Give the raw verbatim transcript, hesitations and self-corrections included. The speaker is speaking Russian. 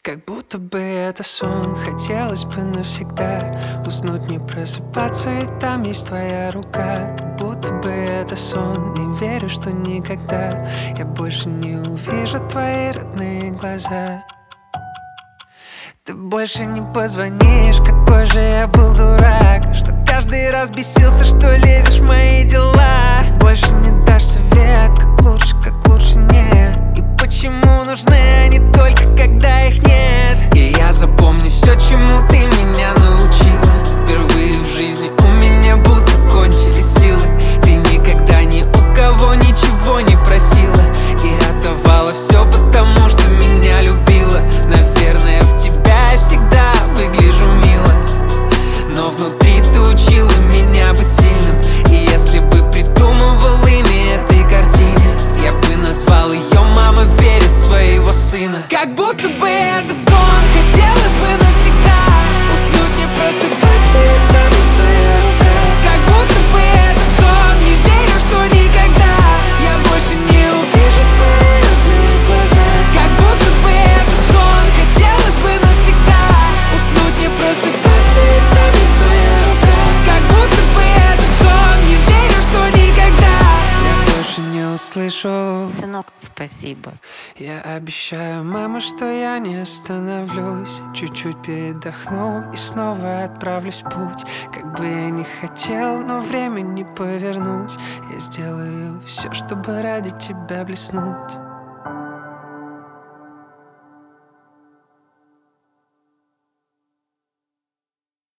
Как будто бы это сон, хотелось бы навсегда уснуть, не просыпаться, ведь там есть твоя рука. Как будто бы это сон, не верю, что никогда я больше не увижу твои родные глаза. Ты больше не позвонишь, какой же я был дурак, что каждый раз бесился, что лезешь в мои дела. Больше не дашь совет, как лучше, как лучше нет. И почему нужны они только когда их нет. И я запомню все, чему ты меня научила. Впервые в жизни у меня будто кончились силы. Ты никогда ни у кого ничего не просила и отдавала все, потому что меня любила. Наверное, в тебя я всегда выгляжу мило, но внутри ты учила меня быть сильным. И если бы придумывал имя этой картине, я бы назвал ее «Мама верит в своего сына». Как будто бы это сон, хотелось бы навсегда уснуть, не просыпаться, и там есть твоя рука. Как будто бы это сон, не верю, что никогда я больше не увижу твои родные глаза. Как будто бы это сон, хотелось бы навсегда уснуть, не просыпаться, и там есть твоя рука. Как будто бы это сон, не верю, что никогда я больше не услышу. Сынок, спасибо. Я обещаю, мама, что я не остановлюсь. Чуть-чуть передохну и снова отправлюсь в путь. Как бы я ни хотел, но время не повернуть. Я сделаю все, чтобы ради тебя блеснуть.